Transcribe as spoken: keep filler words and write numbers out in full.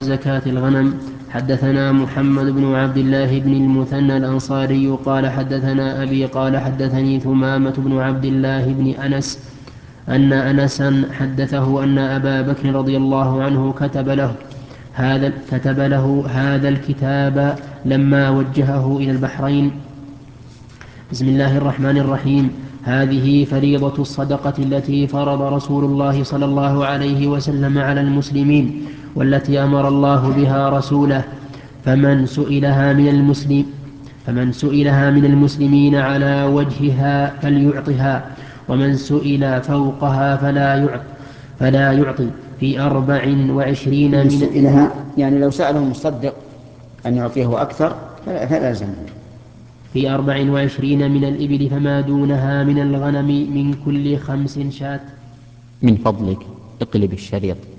زكاة الغنم. حدثنا محمد بن عبد الله بن المثنى الأنصاري قال حدثنا أبي قال حدثني ثمامة بن عبد الله بن أنس أن أنسا حدثه أن أبا بكر رضي الله عنه كتب له هذا كتب له هذا الكتاب لما وجهه إلى البحرين. بسم الله الرحمن الرحيم. هذه فريضة الصدقة التي فرض رسول الله صلى الله عليه وسلم على المسلمين، والتي أمر الله بها رسوله، فمن سئلها من المسلم فمن سئلها من المسلمين على وجهها فليعطها، ومن سئل فوقها فلا يعط فلا يعطي في أربع وعشرين من من سئلها يعني لو سأله المصدق أن يعطيه أكثر فلا, فلا يلزمه. في أربع وعشرين من الإبل فما دونها من الغنم من كل خمس شاة. من فضلك اقلب الشريط.